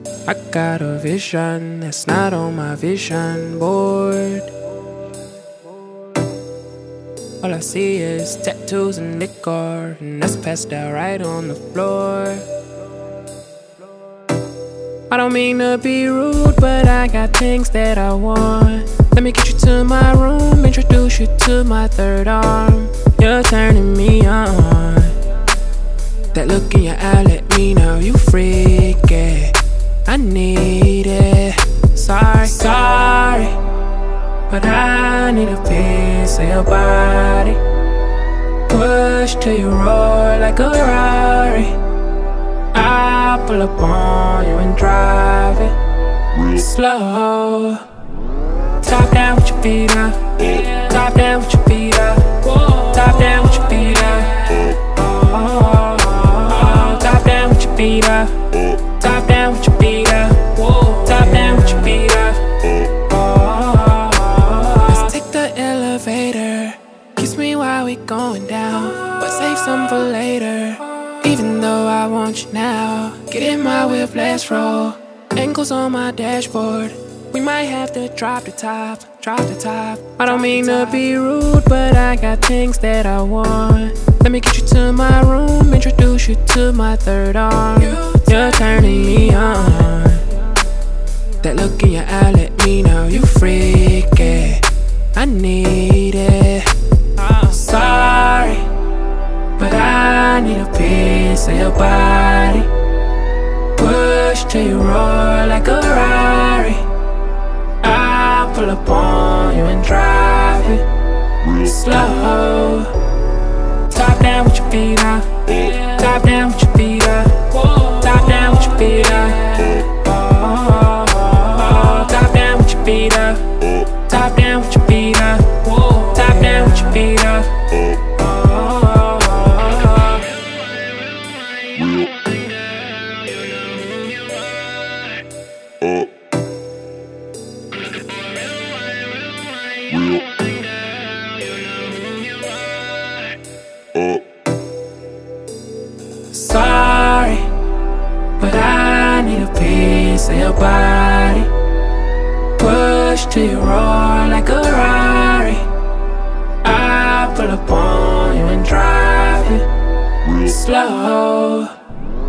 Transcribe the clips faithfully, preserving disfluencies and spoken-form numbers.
I got a vision that's not on my vision board. All I see is tattoos and liquor, and that's passed out right on the floor. I don't mean to be rude, but I got things that I want. Let me get you to my room, introduce you to my third arm. You're turning me on. That look in your eye let me know you freaky. I need it. Sorry, sorry, but I need a piece of your body. Push till you roar like a Rari. I'll pull up on you and drive it slow. Top down with your feet up. Top down with your feet up. Top down with your feet up. Oh, top down with your feet up. Top down with your feet up. Top down with your feet up. Oh, let's take the elevator. Kiss me while we going down, but save some for later. Even though I want you now, get in my whip, let's roll. Ankles on my dashboard. We might have to drop the top, drop the top. I don't mean to be rude, but I got things that I want. Let me get you to my room, introduce you to my third arm. You're turning me on. That look in your eye let me know you freaky. I need it. Sorry, but I need a piece of your body. Push till you roar like a Rari. I'll pull up on you and drive it slow. Top down with your feet up. Top down with your feet up. Top down with your feet up. Oh, top down with your feet up. Top down with your feet up. Top down with your feet up. Sorry, but I need a piece of your body. Push till you roar like a Rari. I'll pull up on you and drive it slow.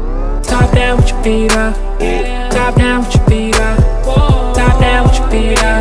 Top down with your feet up. Top down with your feet up. Top down with your feet up.